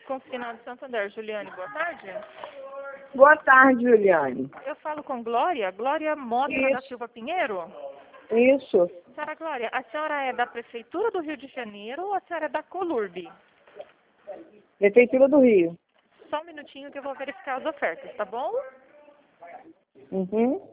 Confinado de Santander. Juliane, boa tarde. Boa tarde, Juliane. Eu falo com Glória. Glória Mota da Silva Pinheiro? Isso. Senhora Glória, a senhora é da Prefeitura do Rio de Janeiro ou a senhora é da Colurb? Prefeitura do Rio. Só um minutinho que eu vou verificar as ofertas, tá bom? Uhum.